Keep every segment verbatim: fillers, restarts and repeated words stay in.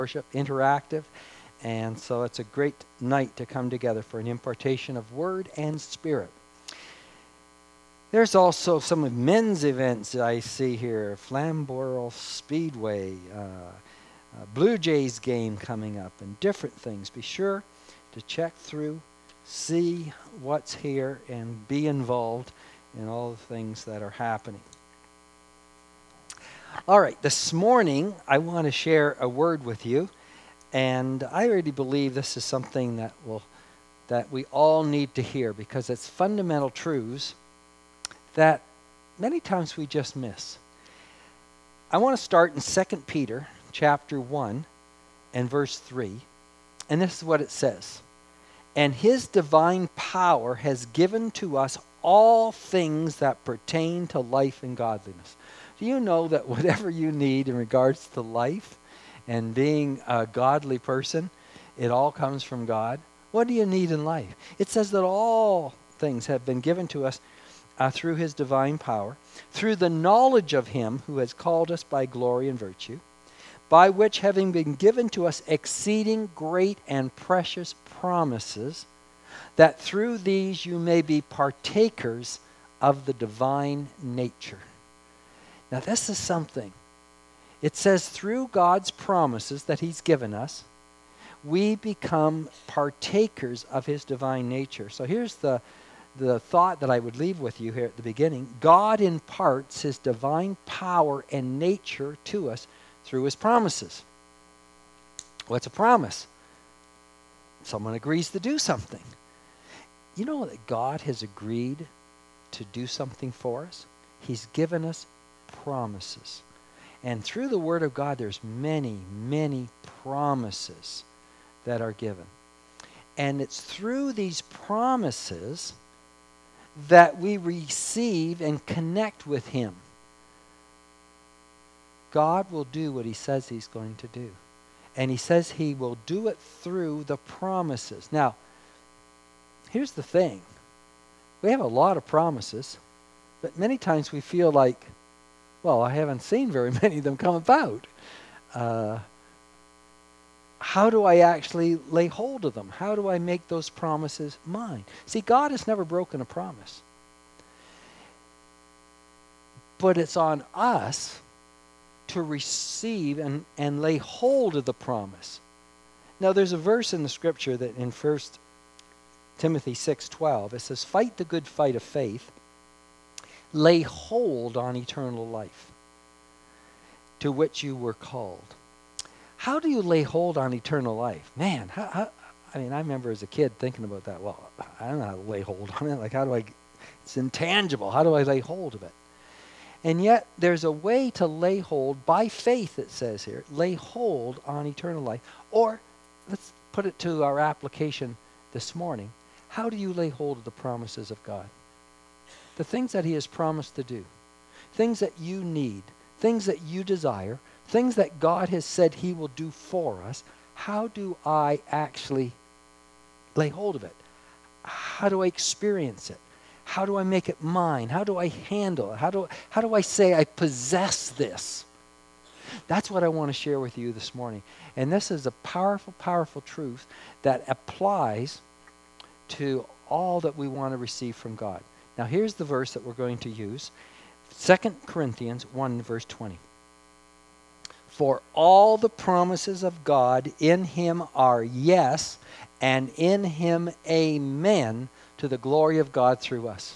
worship, interactive. And so it's a great night to come together for an impartation of word and spirit. There's also some men's events that I see here. Flamborough Speedway, uh, uh, Blue Jays game coming up, and different things. Be sure to check through, see what's here, and be involved in all the things that are happening. All right, this morning I want to share a word with you, and I really believe this is something that will that we all need to hear, because it's fundamental truths that many times we just miss. I want to start in Second Peter chapter one and verse three, and this is what it says. And his divine power has given to us all things that pertain to life and godliness. Do you know that whatever you need in regards to life and being a godly person, it all comes from God? What do you need in life? It says that all things have been given to us uh, through his divine power, through the knowledge of him who has called us by glory and virtue, by which having been given to us exceeding great and precious promises, that through these you may be partakers of the divine nature. Now this is something. It says through God's promises that he's given us, we become partakers of his divine nature. So here's the, the thought that I would leave with you here at the beginning. God imparts his divine power and nature to us through his promises. What's a promise? Someone agrees to do something. You know that God has agreed to do something for us? He's given us promises. And through the Word of God, there's many, many promises that are given. And it's through these promises that we receive and connect with him. God will do what he says he's going to do. And he says he will do it through the promises. Now, here's the thing. We have a lot of promises, but many times we feel like, well, I haven't seen very many of them come about. Uh, how do I actually lay hold of them? How do I make those promises mine? See, God has never broken a promise. But it's on us to receive and, and lay hold of the promise. Now, there's a verse in the scripture that in First Timothy six twelve, it says, fight the good fight of faith, lay hold on eternal life, to which you were called. How do you lay hold on eternal life? Man, how, how, I mean, I remember as a kid thinking about that. Well, I don't know how to lay hold on it. Like, how do I, it's intangible. How do I lay hold of it? And yet, there's a way to lay hold, by faith it says here, lay hold on eternal life. Or, let's put it to our application this morning. How do you lay hold of the promises of God? The things that he has promised to do. Things that you need. Things that you desire. Things that God has said he will do for us. How do I actually lay hold of it? How do I experience it? How do I make it mine? How do I handle it? How do, how do I say I possess this? That's what I want to share with you this morning. And this is a powerful, powerful truth that applies to all that we want to receive from God. Now here's the verse that we're going to use. Second Corinthians one verse twenty. For all the promises of God in him are yes, and in him amen, to the glory of God through us.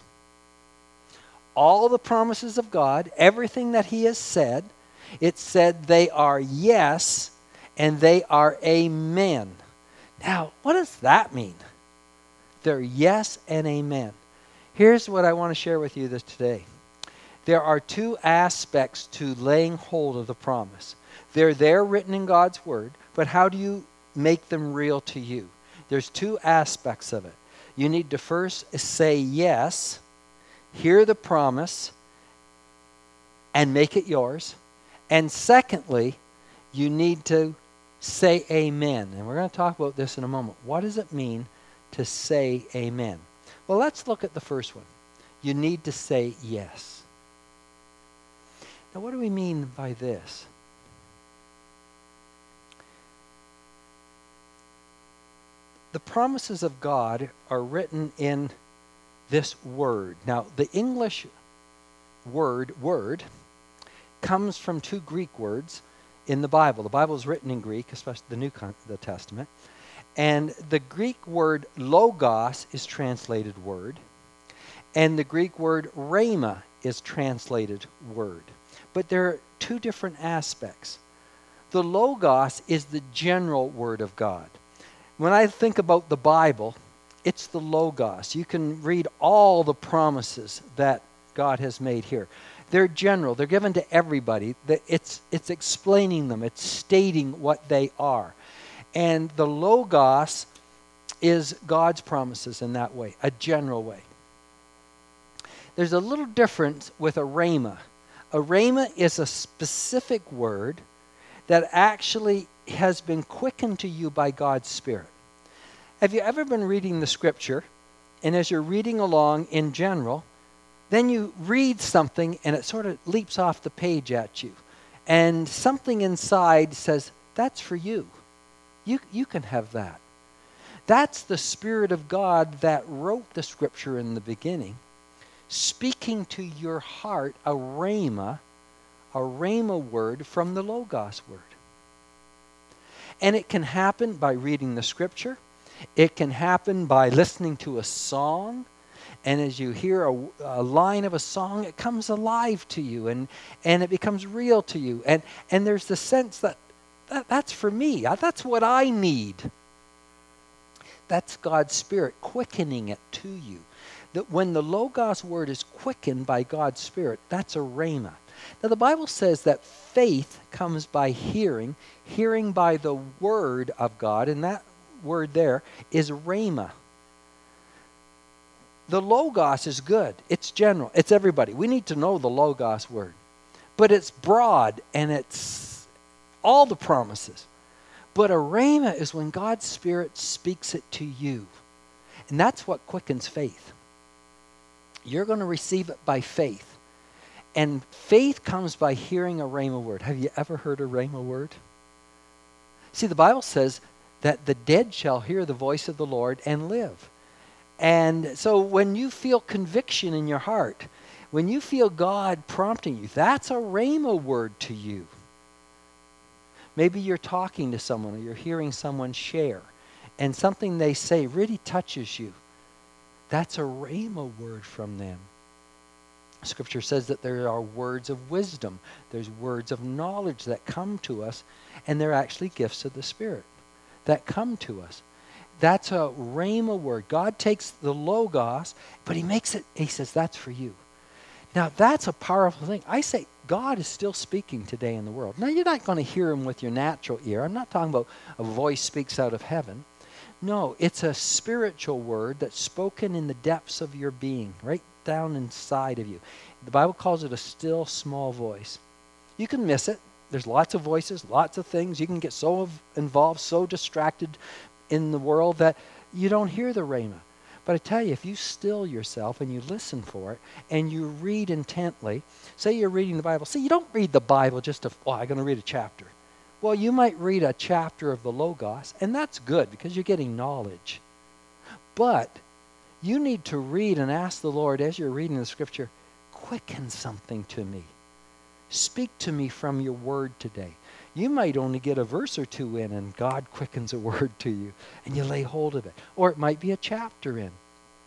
All the promises of God, everything that he has said, it said they are yes and they are amen. Now, what does that mean? They're yes and amen. Here's what I want to share with you this today. There are two aspects to laying hold of the promise. They're there written in God's word, but how do you make them real to you? There's two aspects of it. You need to first say yes, hear the promise, and make it yours. And secondly, you need to say amen. And we're going to talk about this in a moment. What does it mean to say amen? Well, let's look at the first one. You need to say yes. Now, what do we mean by this? the promises of God are written in this word. Now, the English word, word, comes from two Greek words in the Bible. The Bible is written in Greek, especially the New Con- the Testament. And the Greek word logos is translated word. And the Greek word rhema is translated word. But there are two different aspects. The logos is the general word of God. When I think about the Bible, it's the logos. You can read all the promises that God has made here. They're general. They're given to everybody. It's, it's explaining them. It's stating what they are. And the logos is God's promises in that way, a general way. There's a little difference with a rhema. A rhema is a specific word that actually has been quickened to you by God's Spirit. Have you ever been reading the Scripture, and as you're reading along in general, then you read something and it sort of leaps off the page at you, and something inside says, that's for you. You, you can have that. That's the Spirit of God that wrote the Scripture in the beginning, speaking to your heart a rhema, a rhema word from the Logos word. And it can happen by reading the Scripture. It can happen by listening to a song. And as you hear a, a line of a song, it comes alive to you and, and it becomes real to you. And, and there's the sense that, that that's for me. That's what I need. That's God's Spirit quickening it to you. That when the Logos word is quickened by God's Spirit, that's a rhema. Now the Bible says that faith comes by hearing, hearing by the word of God, and that word there is rhema. The Logos is good. It's general. It's everybody. We need to know the Logos word. But it's broad and it's all the promises. But a rhema is when God's Spirit speaks it to you. And that's what quickens faith. You're going to receive it by faith. And faith comes by hearing a rhema word. Have you ever heard a rhema word? See, the Bible says that the dead shall hear the voice of the Lord and live. And so when you feel conviction in your heart, when you feel God prompting you, that's a rhema word to you. Maybe you're talking to someone or you're hearing someone share, and something they say really touches you. That's a rhema word from them. Scripture says that there are words of wisdom. There's words of knowledge that come to us, and they're actually gifts of the Spirit that come to us. That's a rhema word. God takes the Logos, but he makes it, he says, that's for you. Now, that's a powerful thing. I say God is still speaking today in the world. Now, you're not going to hear him with your natural ear. I'm not talking about a voice speaks out of heaven. No, it's a spiritual word that's spoken in the depths of your being, right down inside of you. The Bible calls it a still, small voice. You can miss it. There's lots of voices, lots of things. You can get so involved, so distracted in the world that you don't hear the rhema. But I tell you, if you still yourself and you listen for it and you read intently, say you're reading the Bible. See, you don't read the Bible just to, oh, I'm going to read a chapter. Well, you might read a chapter of the Logos, and that's good because you're getting knowledge. But you need to read and ask the Lord as you're reading the Scripture, quicken something to me. Speak to me from your word today. You might only get a verse or two in and God quickens a word to you and you lay hold of it. Or it might be a chapter in.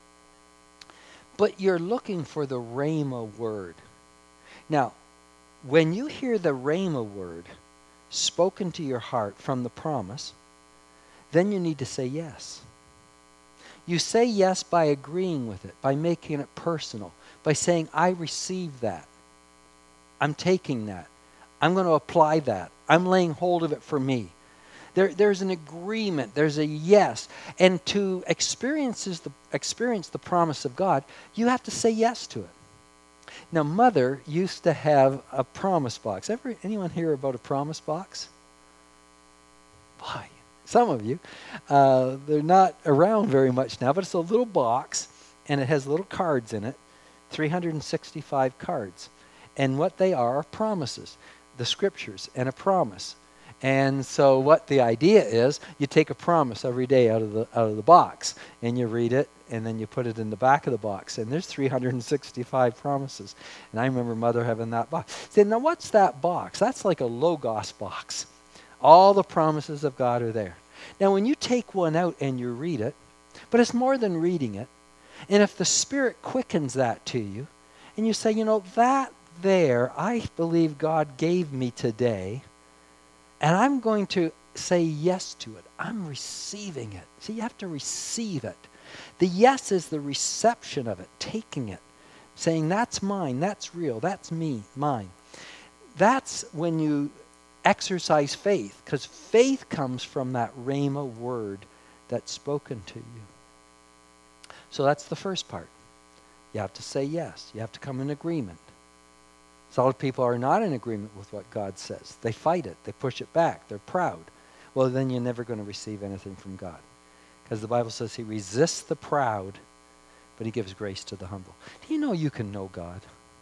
But you're looking for the rhema word. Now, when you hear the rhema word spoken to your heart from the promise, then you need to say yes. You say yes by agreeing with it, by making it personal, by saying, I receive that. I'm taking that. I'm going to apply that. I'm laying hold of it for me. There, there's an agreement. There's a yes. And to experience the, experience the promise of God, you have to say yes to it. Now, Mother used to have a promise box. Ever anyone hear about a promise box? Boy, some of you. Uh, they're not around very much now, but it's a little box, and it has little cards in it, three hundred sixty-five cards. And what they are are promises, the Scriptures, and a promise. And so what the idea is, you take a promise every day out of the out of the box, and you read it, and then you put it in the back of the box. And there's three hundred sixty-five promises. And I remember Mother having that box. Said, now what's that box? That's like a Logos box. All the promises of God are there. Now when you take one out and you read it, but it's more than reading it, and if the Spirit quickens that to you, and you say, you know, that there, I believe God gave me today, and I'm going to say yes to it. I'm receiving it. See, you have to receive it. The yes is the reception of it, taking it, saying that's mine, that's real, that's me, mine. That's when you exercise faith, because faith comes from that rhema word that's spoken to you. So that's the first part. You have to say yes. You have to come in agreement. A lot of people are not in agreement with what God says. They fight it. They push it back. They're proud. Well, then you're never going to receive anything from God. Because the Bible says he resists the proud, but he gives grace to the humble. Do you know you can know God?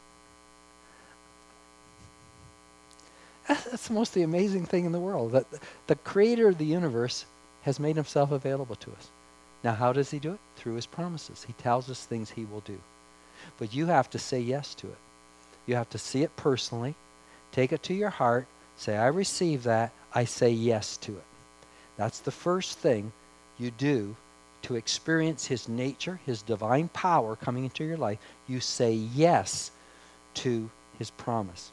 That's the most the amazing thing in the world. That the creator of the universe has made himself available to us. Now, how does he do it? Through his promises. He tells us things he will do. But you have to say yes to it. You have to see it personally, take it to your heart, say, I receive that, I say yes to it. That's the first thing you do to experience his nature, his divine power coming into your life. You say yes to his promise.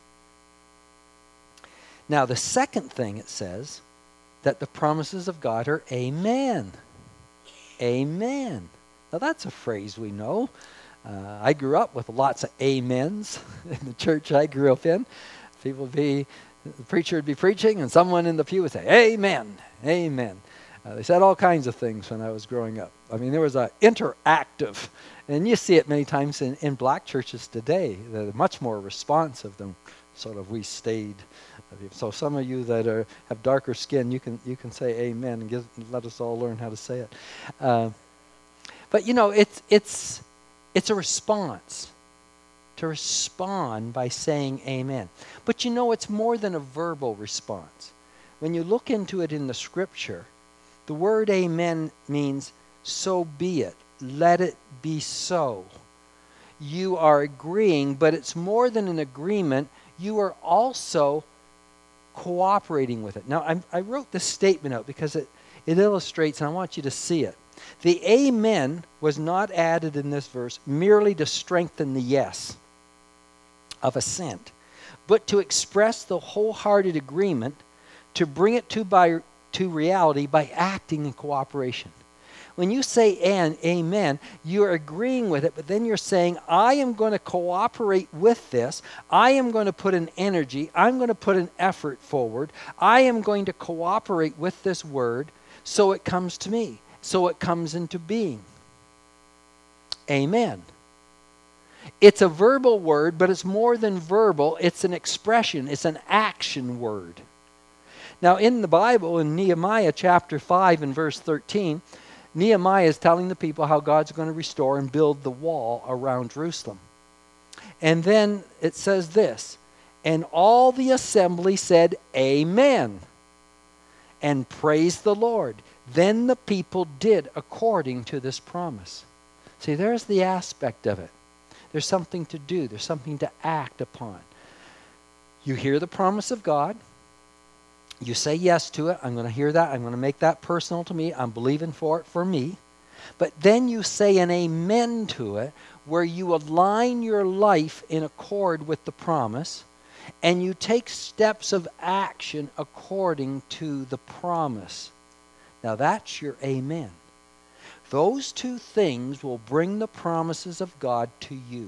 Now, the second thing it says, that the promises of God are amen. Amen. Now, that's a phrase we know. Uh, I grew up with lots of amens in the church I grew up in. People would be, the preacher would be preaching, and someone in the pew would say, amen, amen. Uh, they said all kinds of things when I was growing up. I mean, there was an interactive, and you see it many times in, in black churches today. They're much more responsive than sort of we stayed. So some of you that are have darker skin, you can you can say amen and give, let us all learn how to say it. Uh, but you know, it's it's it's a response. To respond by saying amen. But you know, it's more than a verbal response. When you look into it in the scripture, the word amen means so be it. Let it be so. You are agreeing, but it's more than an agreement. You are also cooperating with it. Now, I, I wrote this statement out because it, it illustrates, and I want you to see it. The amen was not added in this verse merely to strengthen the yes of assent, but to express the wholehearted agreement, to bring it to, by, to reality by acting in cooperation. When you say an, amen, you're agreeing with it, but then you're saying, I am going to cooperate with this. I am going to put an energy. I'm going to put an effort forward. I am going to cooperate with this word so it comes to me, so it comes into being. Amen. It's a verbal word, but it's more than verbal. It's an expression. It's an action word. Now, in the Bible, in Nehemiah chapter five and verse thirteen, Nehemiah is telling the people how God's going to restore and build the wall around Jerusalem. And then it says this, and all the assembly said, amen, and praised the Lord. Then the people did according to this promise. See, there's the aspect of it. There's something to do. There's something to act upon. You hear the promise of God. You say yes to it. I'm going to hear that. I'm going to make that personal to me. I'm believing for it for me. But then you say an amen to it, where you align your life in accord with the promise, and you take steps of action according to the promise. Now that's your amen. Those two things will bring the promises of God to you.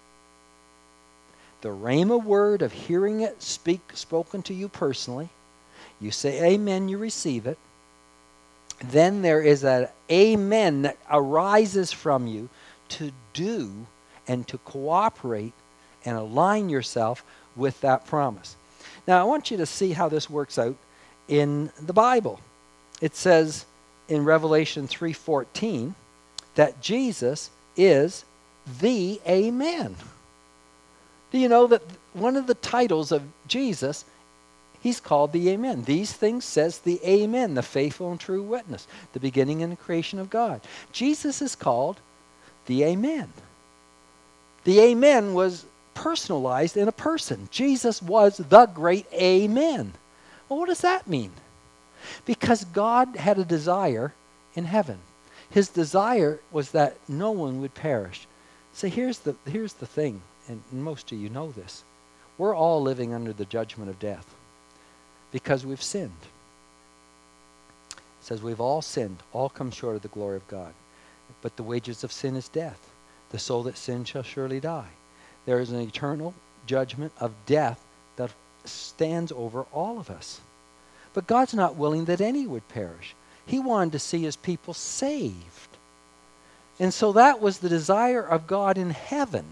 The rhema word of hearing it speak, spoken to you personally. You say amen, you receive it. Then there is an amen that arises from you to do and to cooperate and align yourself with that promise. Now I want you to see how this works out in the Bible. It says in Revelation three fourteen that Jesus is the Amen. Do you know that one of the titles of Jesus, He's called the Amen. These things says the Amen, the faithful and true witness, the beginning and the creation of God. Jesus is called the Amen. The Amen was personalized in a person. Jesus was the great Amen. Well, what does that mean? Because God had a desire in heaven. His desire was that no one would perish. So here's the, here's the thing, and most of you know this. We're all living under the judgment of death because we've sinned. It says we've all sinned, all come short of the glory of God. But the wages of sin is death. The soul that sins shall surely die. There is an eternal judgment of death that stands over all of us. But God's not willing that any would perish. He wanted to see his people saved. And so that was the desire of God in heaven.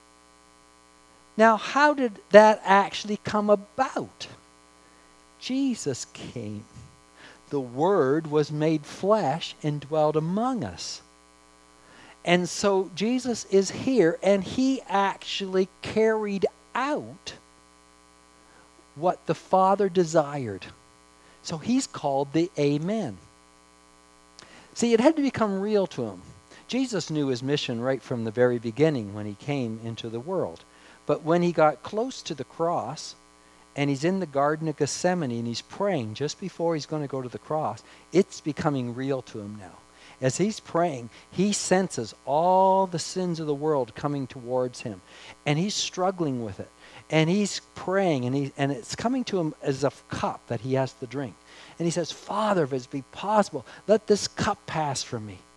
Now, how did that actually come about? Jesus came. The Word was made flesh and dwelt among us. And so Jesus is here, and he actually carried out what the Father desired. So he's called the Amen. See, it had to become real to him. Jesus knew his mission right from the very beginning when he came into the world. But when he got close to the cross, and he's in the Garden of Gethsemane, and he's praying just before he's going to go to the cross, it's becoming real to him now. As he's praying, he senses all the sins of the world coming towards him. And he's struggling with it. And he's praying, and, he, and it's coming to him as a cup that he has to drink. And he says, Father, if it be possible, let this cup pass from me.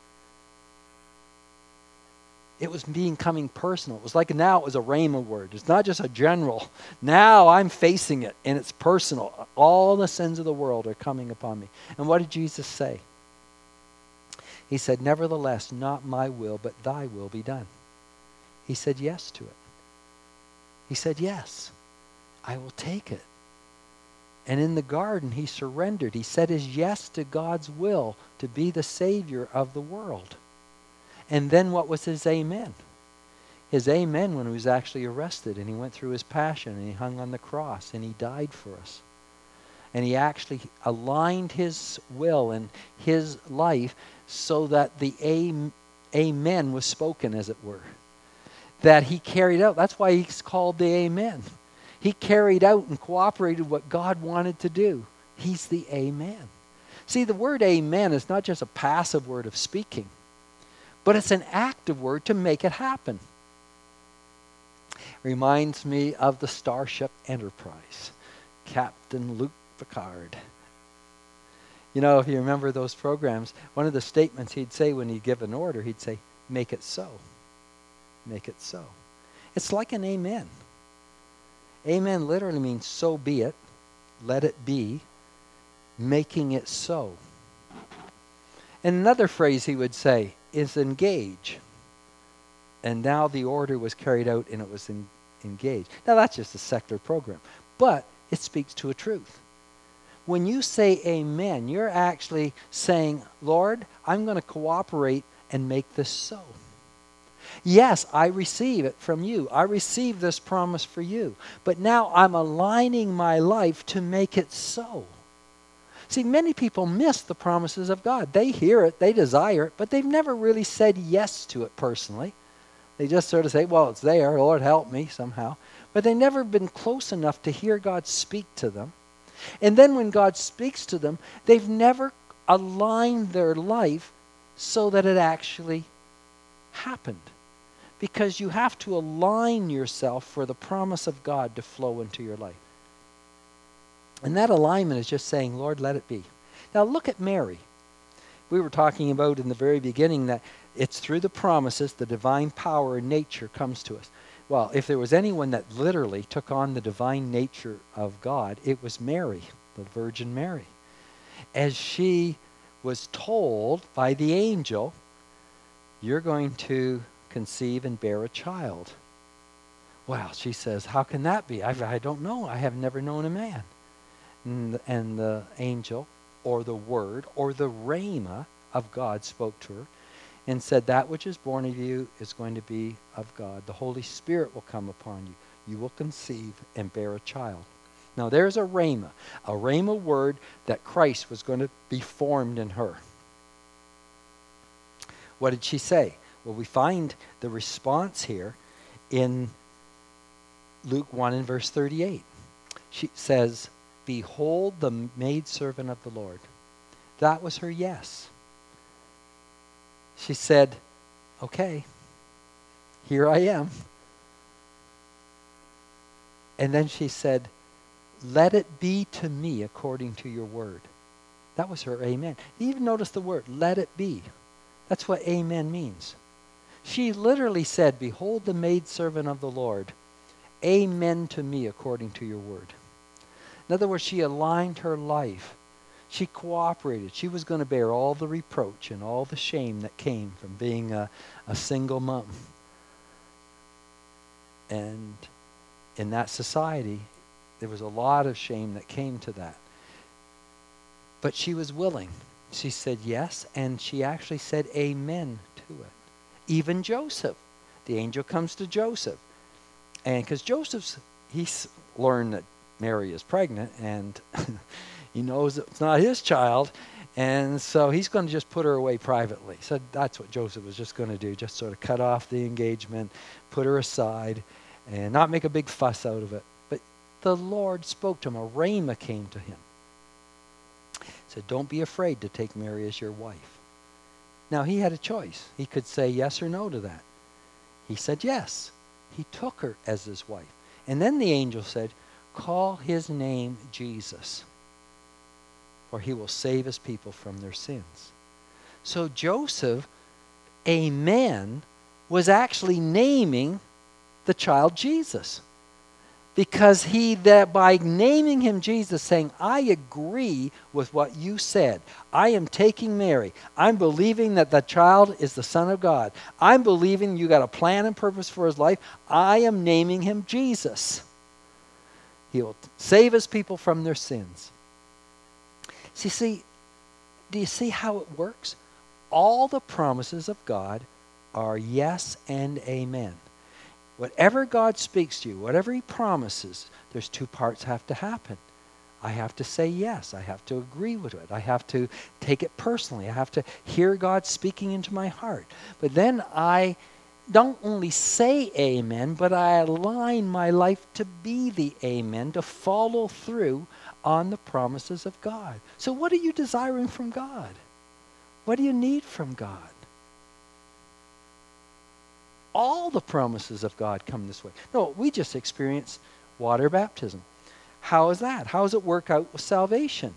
It was becoming personal. It was like now it was a rhema word. It's not just a general. Now I'm facing it, and it's personal. All the sins of the world are coming upon me. And what did Jesus say? He said, nevertheless, not my will, but thy will be done. He said yes to it. He said, yes, I will take it. And in the garden, he surrendered. He said his yes to God's will to be the Savior of the world. And then what was his amen? His amen when he was actually arrested, and he went through his passion, and he hung on the cross, and he died for us. And he actually aligned his will and his life so that the amen was spoken, as it were. That he carried out. That's why he's called the Amen. He carried out and cooperated what God wanted to do. He's the Amen. See, the word amen is not just a passive word of speaking, but it's an active word to make it happen. Reminds me of the Starship Enterprise. Captain Luke Picard. You know, if you remember those programs, one of the statements he'd say when he'd give an order, he'd say, make it so. Make it so. It's like an amen. Amen literally means so be it, let it be, making it so. And another phrase he would say is engage. And now the order was carried out and it was in, engaged. Now that's just a secular program, but it speaks to a truth. When you say amen, you're actually saying, Lord, I'm going to cooperate and make this so. Yes, I receive it from you. I receive this promise for you. But now I'm aligning my life to make it so. See, many people miss the promises of God. They hear it, they desire it, but they've never really said yes to it personally. They just sort of say, well, it's there, Lord, help me somehow. But they've never been close enough to hear God speak to them. And then when God speaks to them, they've never aligned their life so that it actually happened. Because you have to align yourself for the promise of God to flow into your life. And that alignment is just saying, Lord, let it be. Now look at Mary. We were talking about in the very beginning that it's through the promises, the divine power and nature comes to us. Well, if there was anyone that literally took on the divine nature of God, it was Mary, the Virgin Mary. As she was told by the angel, you're going to conceive and bear a child. Well, she says, how can that be? I, I don't know. I have never known a man. And the, and the angel, or the word, or the rhema of God spoke to her and said, that which is born of you is going to be of God. The Holy Spirit will come upon you. You will conceive and bear a child. Now there's a rhema, a rhema word that Christ was going to be formed in her. What did she say? Well, we find the response here in Luke one and verse thirty-eight. She says, "Behold the maidservant of the Lord." That was her yes. She said, "Okay, here I am." And then she said, "Let it be to me according to your word." That was her amen. You even notice the word, "let it be." That's what amen means. She literally said, "Behold the maidservant of the Lord. Amen to me according to your word." In other words, she aligned her life. She cooperated. She was going to bear all the reproach and all the shame that came from being a, a single mom. And in that society, there was a lot of shame that came to that. But she was willing. She said yes, and she actually said amen to it. Even Joseph. The angel comes to Joseph. And because Joseph's, he's learned that Mary is pregnant, and he knows it's not his child, and so he's going to just put her away privately. So that's what Joseph was just going to do, just sort of cut off the engagement, put her aside, and not make a big fuss out of it. But the Lord spoke to him. A rhema came to him. He said, "Don't be afraid to take Mary as your wife." Now, he had a choice. He could say yes or no to that. He said yes. He took her as his wife. And then the angel said, "Call his name Jesus, for he will save his people from their sins." So Joseph, amen, was actually naming the child Jesus. Because he, that by naming him Jesus, saying, "I agree with what you said. I am taking Mary. I'm believing that the child is the Son of God. I'm believing you got a plan and purpose for his life. I am naming him Jesus. He will save his people from their sins." See, see, do you see how it works? All the promises of God are yes and amen. Whatever God speaks to you, whatever he promises, there's two parts have to happen. I have to say yes. I have to agree with it. I have to take it personally. I have to hear God speaking into my heart. But then I don't only say amen, but I align my life to be the amen, to follow through on the promises of God. So what are you desiring from God? What do you need from God? All the promises of God come this way. No, we just experience water baptism. How is that? How does it work out with salvation?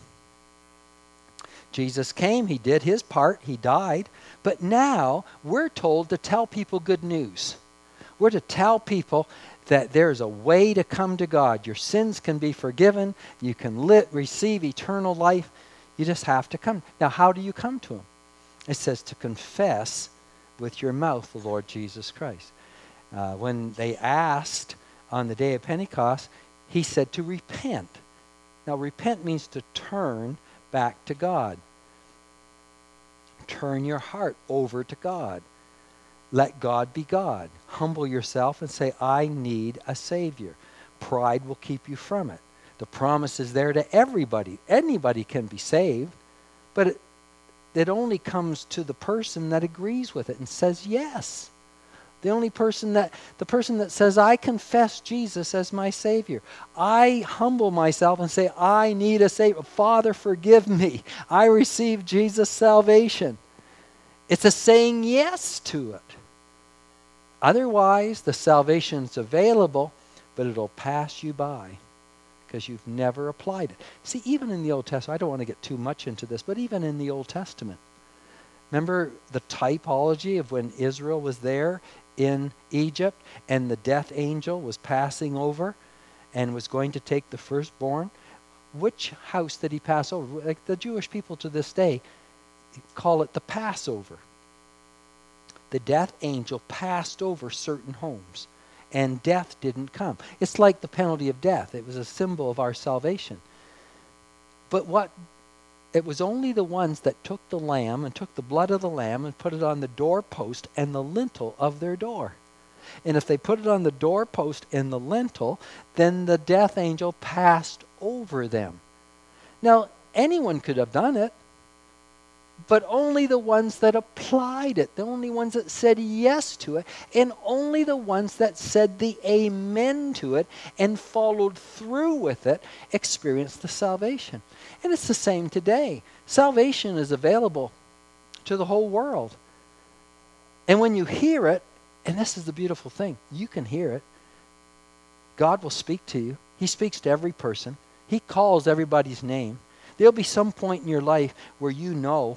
Jesus came, he did his part, he died, but now we're told to tell people good news. We're to tell people that there's a way to come to God. Your sins can be forgiven. You can li- receive eternal life. You just have to come. Now, how do you come to him? It says to confess with your mouth the Lord Jesus Christ. Uh, when they asked on the day of Pentecost, he said to repent. Now, repent means to turn back to God. Turn your heart over to God. Let God be God. Humble yourself and say, "I need a Savior." Pride will keep you from it. The promise is there to everybody. Anybody can be saved, but it, it only comes to the person that agrees with it and says yes. The only person that, the person that says, "I confess Jesus as my Savior. I humble myself and say, I need a Savior. Father, forgive me. I receive Jesus' salvation." It's a saying yes to it. Otherwise, the salvation's available, but it'll pass you by because you've never applied it. See, even in the Old Testament, I don't want to get too much into this, but even in the Old Testament, remember the typology of when Israel was there in Egypt and the death angel was passing over and was going to take the firstborn? Which house did he pass over? Like the Jewish people to this day call it the Passover. The death angel passed over certain homes and death didn't come. It's like the penalty of death. It was a symbol of our salvation. But what it was only the ones that took the lamb and took the blood of the lamb and put it on the doorpost and the lintel of their door. And if they put it on the doorpost in the lintel, then the death angel passed over them. Now, anyone could have done it, but only the ones that applied it, the only ones that said yes to it, and only the ones that said the amen to it and followed through with it experienced the salvation. And it's the same today. Salvation is available to the whole world. And when you hear it, and this is the beautiful thing, you can hear it. God will speak to you. He speaks to every person. He calls everybody's name. There'll be some point in your life where you know,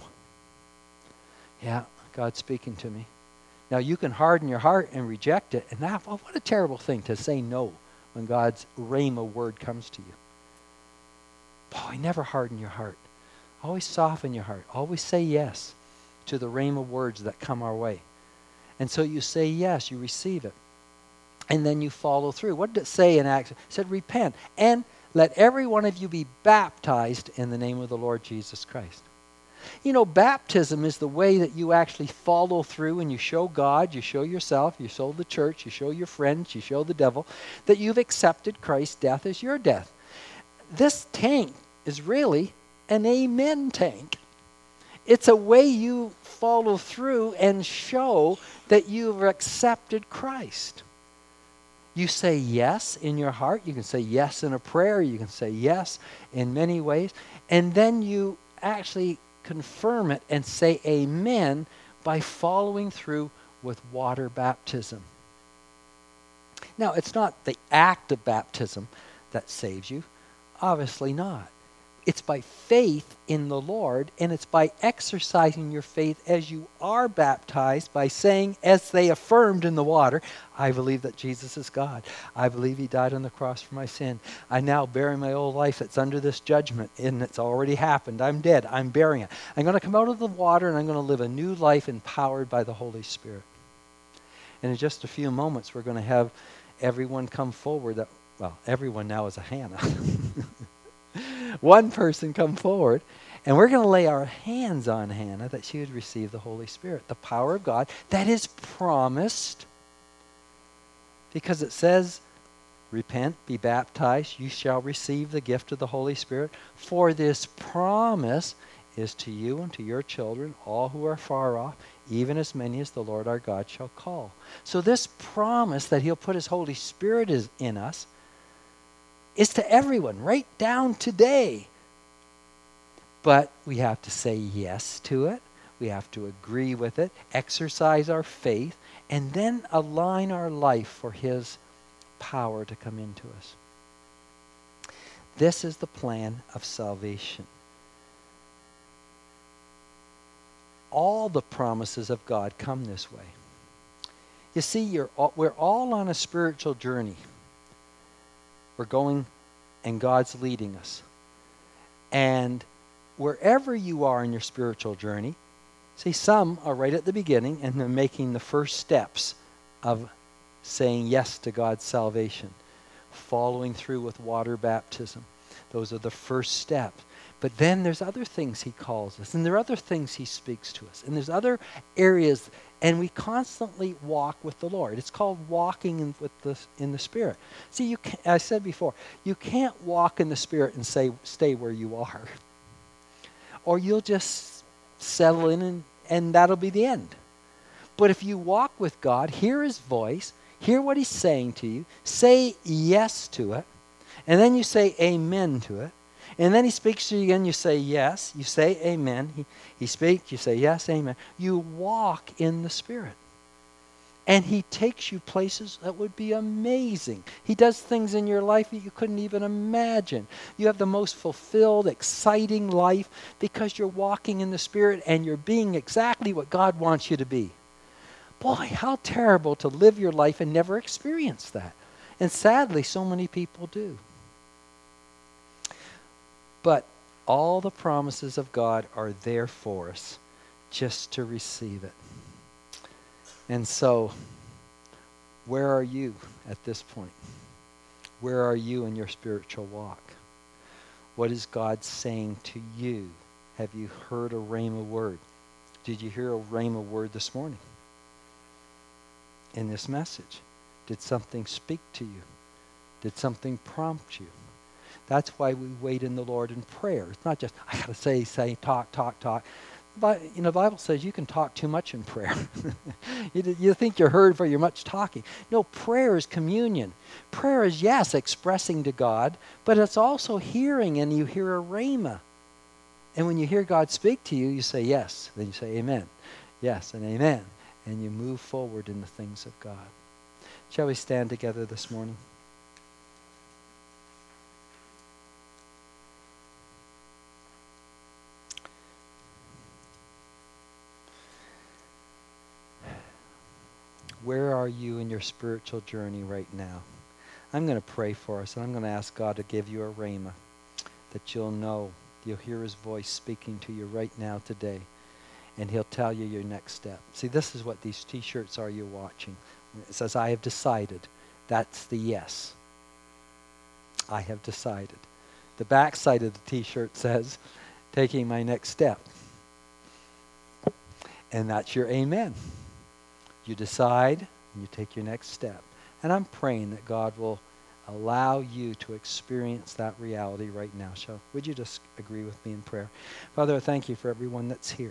yeah, God's speaking to me. Now you can harden your heart and reject it. And that, well, what a terrible thing to say no when God's rhema word comes to you. Boy, never harden your heart. Always soften your heart. Always say yes to the rhema words that come our way. And so you say yes, you receive it. And then you follow through. What did it say in Acts? It said, repent. And let every one of you be baptized in the name of the Lord Jesus Christ. You know, baptism is the way that you actually follow through and you show God, you show yourself, you show the church, you show your friends, you show the devil that you've accepted Christ's death as your death. This tank is really an amen tank. It's a way you follow through and show that you've accepted Christ. You say yes in your heart. You can say yes in a prayer. You can say yes in many ways. And then you actually confirm it and say amen by following through with water baptism. Now, it's not the act of baptism that saves you. Obviously not. It's by faith in the Lord, and it's by exercising your faith as you are baptized by saying, as they affirmed in the water, I believe that Jesus is God. I believe he died on the cross for my sin. I now bury my old life that's under this judgment, and it's already happened. I'm dead. I'm burying it. I'm going to come out of the water, and I'm going to live a new life empowered by the Holy Spirit. And in just a few moments, we're going to have everyone come forward. That, well, everyone now is a Hannah. One person come forward, and we're going to lay our hands on Hannah that she would receive the Holy Spirit, the power of God that is promised, because it says, repent, be baptized, you shall receive the gift of the Holy Spirit. For this promise is to you and to your children, all who are far off, even as many as the Lord our God shall call. So this promise that he'll put his Holy Spirit is in us is to everyone, right down today. But we have to say yes to it. We have to agree with it, exercise our faith, and then align our life for his power to come into us. This is the plan of salvation. All the promises of God come this way. You see, you're all, we're all on a spiritual journey. We're going, and God's leading us. And wherever you are in your spiritual journey, see, some are right at the beginning and they're making the first steps of saying yes to God's salvation, following through with water baptism. Those are the first steps. But then there's other things he calls us, and there are other things he speaks to us, and there's other areas, and we constantly walk with the Lord. It's called walking in, with the, in the Spirit. See, you can, I said before, you can't walk in the Spirit and say, stay where you are. Or you'll just settle in, and, and that'll be the end. But if you walk with God, hear his voice, hear what he's saying to you, say yes to it, and then you say amen to it. And then he speaks to you again, you say yes, you say amen. He, he speaks, you say yes, amen. You walk in the Spirit. And he takes you places that would be amazing. He does things in your life that you couldn't even imagine. You have the most fulfilled, exciting life because you're walking in the Spirit and you're being exactly what God wants you to be. Boy, how terrible to live your life and never experience that. And sadly, so many people do. But all the promises of God are there for us just to receive it. And so, where are you at this point? Where are you in your spiritual walk? What is God saying to you? Have you heard a rhema word? Did you hear a rhema word this morning? in this message? Did something speak to you? Did something prompt you? That's why we wait in the Lord in prayer. It's not just, I got to say, say, talk, talk, talk. But, you know, the Bible says you can talk too much in prayer. you, you think you're heard for your much talking. No, prayer is communion. Prayer is, yes, expressing to God, but it's also hearing, and you hear a rhema. And when you hear God speak to you, you say yes. Then you say amen. Yes and amen. And you move forward in the things of God. Shall we stand together this morning? Where are you in your spiritual journey right now? I'm going to pray for us, and I'm going to ask God to give you a rhema, that you'll know, you'll hear his voice speaking to you right now today, and he'll tell you your next step. See, this is what these t-shirts are you're watching. It says, I have decided. That's the yes. I have decided. The back side of the t-shirt says, taking my next step. And that's your amen. You decide, and you take your next step. And I'm praying that God will allow you to experience that reality right now. So would you just agree with me in prayer? Father, I thank you for everyone that's here.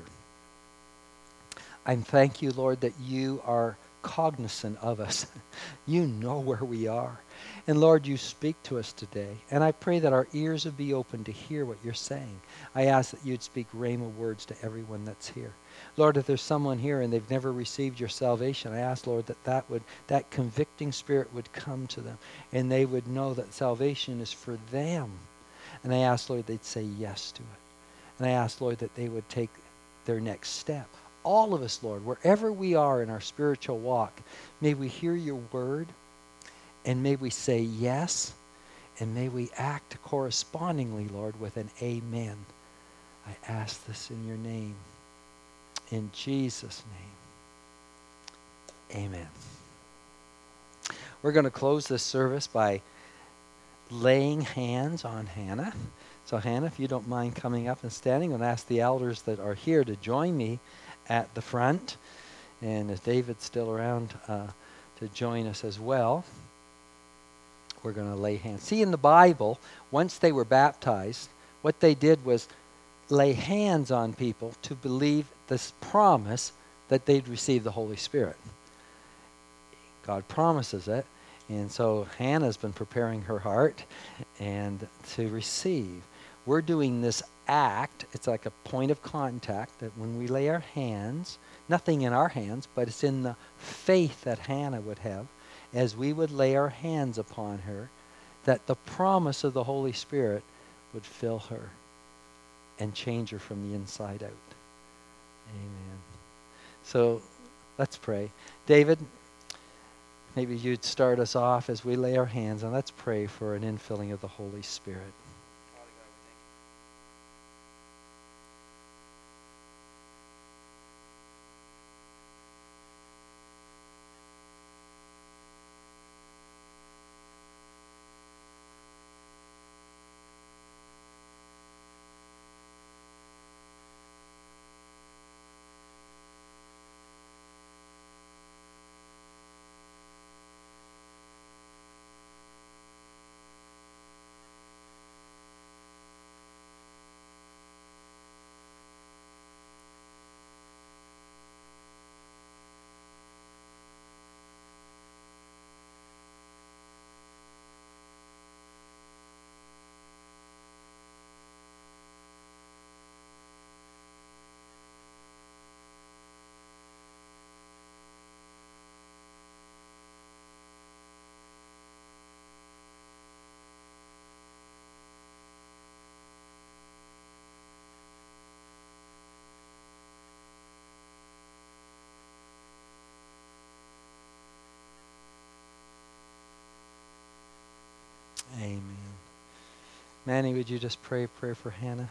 I thank you, Lord, that you are cognizant of us. You know where we are. And Lord, you speak to us today. And I pray that our ears would be open to hear what you're saying. I ask that you'd speak rhema words to everyone that's here. Lord, if there's someone here and they've never received your salvation, I ask, Lord, that that, would, that convicting spirit would come to them and they would know that salvation is for them. And I ask, Lord, they'd say yes to it. And I ask, Lord, that they would take their next step. All of us, Lord, wherever we are in our spiritual walk, may we hear your word and may we say yes and may we act correspondingly, Lord, with an amen. I ask this in your name. In Jesus' name, amen. We're going to close this service by laying hands on Hannah. So Hannah, if you don't mind coming up and standing, and ask the elders that are here to join me at the front. And if David's still around uh, to join us as well, we're going to lay hands. See, in the Bible, once they were baptized, what they did was lay hands on people to believe this promise that they'd receive the Holy Spirit. God promises it. And so Hannah's been preparing her heart and to receive. We're doing this act. It's like a point of contact that when we lay our hands, nothing in our hands, but it's in the faith that Hannah would have, as we would lay our hands upon her, that the promise of the Holy Spirit would fill her and change her from the inside out. Amen. So let's pray. David, maybe you'd start us off as we lay our hands, and let's pray for an infilling of the Holy Spirit. Amen. Manny, would you just pray a prayer for Hannah?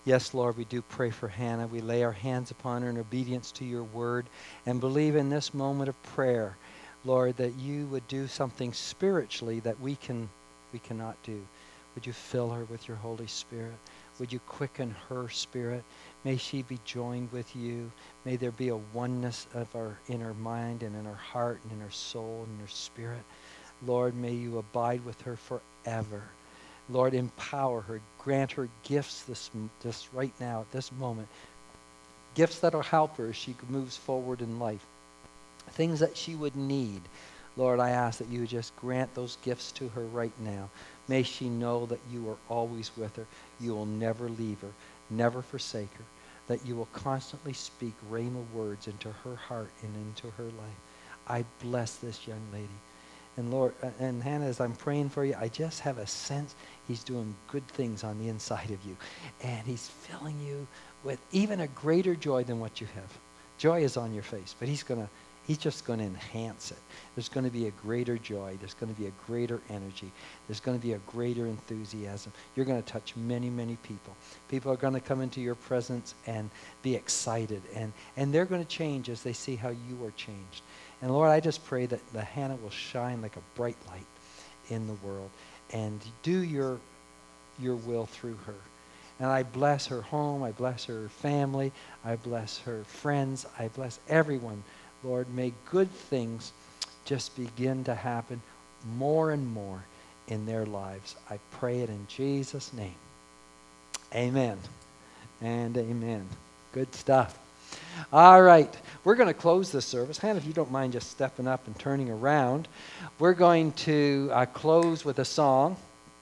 Yes, Lord, we do pray for Hannah. We lay our hands upon her in obedience to your word and believe in this moment of prayer, Lord, that you would do something spiritually that we can we cannot do. Would you fill her with your Holy Spirit? Would you quicken her spirit? May she be joined with you. May there be a oneness of our in her mind and in her heart and in her soul and in her spirit. Lord, may you abide with her forever. Lord, empower her. Grant her gifts this, this right now, at this moment. Gifts that will help her as she moves forward in life. Things that she would need. Lord, I ask that you would just grant those gifts to her right now. May she know that you are always with her. You will never leave her, never forsake her. That you will constantly speak rhema words into her heart and into her life. I bless this young lady. And Lord, and Hannah, as I'm praying for you, I just have a sense he's doing good things on the inside of you. And he's filling you with even a greater joy than what you have. Joy is on your face, but he's gonna, he's just going to enhance it. There's going to be a greater joy. There's going to be a greater energy. There's going to be a greater enthusiasm. You're going to touch many, many people. People are going to come into your presence and be excited. And, and they're going to change as they see how you are changed. And Lord, I just pray that the Hannah will shine like a bright light in the world and do your, your will through her. And I bless her home. I bless her family. I bless her friends. I bless everyone. Lord, may good things just begin to happen more and more in their lives. I pray it in Jesus' name. Amen and amen. Good stuff. All right, we're going to close this service. Hannah, if you don't mind just stepping up and turning around, we're going to uh, close with a song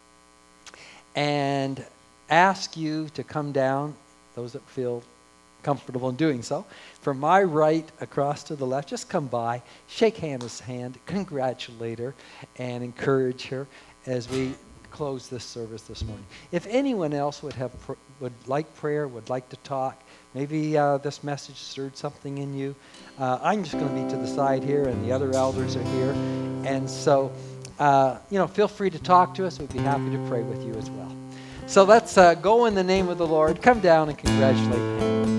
and ask you to come down, those that feel comfortable in doing so. From my right across to the left, just come by, shake Hannah's hand, congratulate her, and encourage her as we close this service this morning. If anyone else would have pr- would like prayer, would like to talk, maybe uh, this message stirred something in you, uh, I'm just going to be to the side here, and the other elders are here. And so, uh, you know, feel free to talk to us. We'd be happy to pray with you as well. So let's uh, go in the name of the Lord. Come down and congratulate Hannah.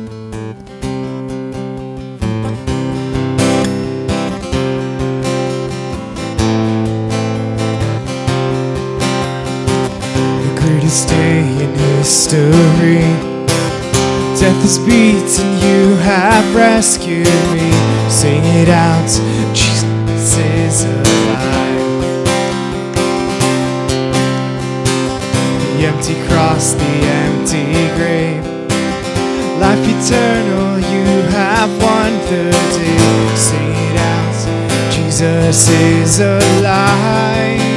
Greatest day in history. Death is beaten, you have rescued me. Sing it out, Jesus is alive. The empty cross, the empty grave. Life eternal, you have won the day. Sing it out, Jesus is alive.